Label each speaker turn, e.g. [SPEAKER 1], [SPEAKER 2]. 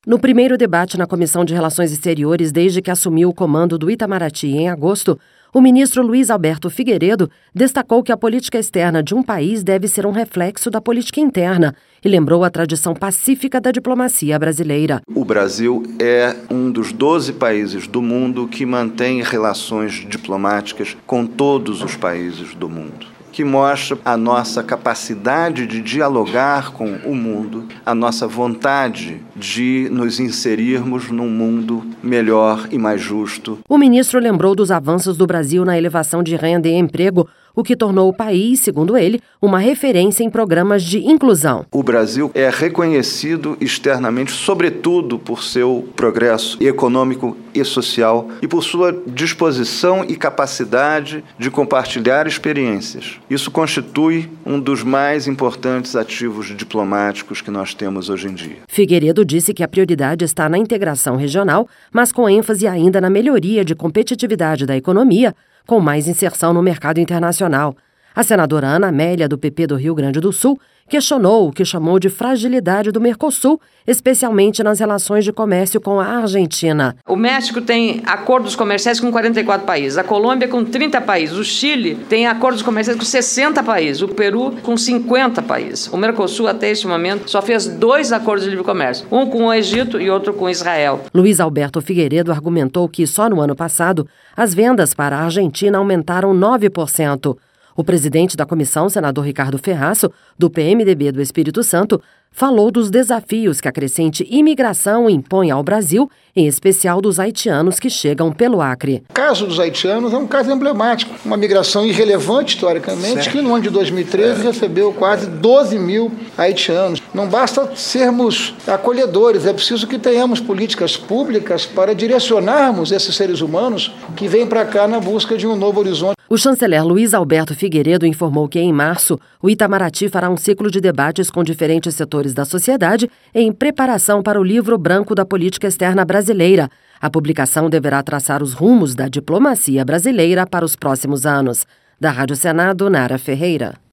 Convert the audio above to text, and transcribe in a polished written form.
[SPEAKER 1] No primeiro debate na Comissão de Relações Exteriores desde que assumiu o comando do Itamaraty em agosto, o ministro Luiz Alberto Figueiredo destacou que a política externa de um país deve ser um reflexo da política interna e lembrou a tradição pacífica da diplomacia brasileira.
[SPEAKER 2] O Brasil é um dos 12 países do mundo que mantém relações diplomáticas com todos os países do mundo, que mostra a nossa capacidade de dialogar com o mundo, a nossa vontade de nos inserirmos num mundo melhor e mais justo.
[SPEAKER 1] O ministro lembrou dos avanços do Brasil na elevação de renda e emprego, o que tornou o país, segundo ele, uma referência em programas de inclusão.
[SPEAKER 2] O Brasil é reconhecido externamente, sobretudo por seu progresso econômico e social e por sua disposição e capacidade de compartilhar experiências. Isso constitui um dos mais importantes ativos diplomáticos que nós temos hoje em dia.
[SPEAKER 1] Figueiredo disse que a prioridade está na integração regional, mas com ênfase ainda na melhoria de competitividade da economia, com mais inserção no mercado internacional. A senadora Ana Amélia, do PP do Rio Grande do Sul, questionou o que chamou de fragilidade do Mercosul, especialmente nas relações de comércio com a Argentina.
[SPEAKER 3] O México tem acordos comerciais com 44 países, a Colômbia com 30 países, o Chile tem acordos comerciais com 60 países, o Peru com 50 países. O Mercosul, até este momento, só fez 2 acordos de livre comércio, um com o Egito e outro com Israel.
[SPEAKER 1] Luiz Alberto Figueiredo argumentou que só no ano passado as vendas para a Argentina aumentaram 9%. O presidente da comissão, senador Ricardo Ferraço, do PMDB do Espírito Santo, falou dos desafios que a crescente imigração impõe ao Brasil, em especial dos haitianos que chegam pelo Acre.
[SPEAKER 4] O caso dos haitianos é um caso emblemático, uma migração irrelevante historicamente, que no ano de 2013 recebeu quase 12 mil haitianos. Não basta sermos acolhedores, é preciso que tenhamos políticas públicas para direcionarmos esses seres humanos que vêm para cá na busca de um novo horizonte.
[SPEAKER 1] O chanceler Luiz Alberto Figueiredo informou que, em março, o Itamaraty fará um ciclo de debates com diferentes setores da sociedade em preparação para o Livro Branco da Política Externa Brasileira. A publicação deverá traçar os rumos da diplomacia brasileira para os próximos anos. Da Rádio Senado, Nara Ferreira.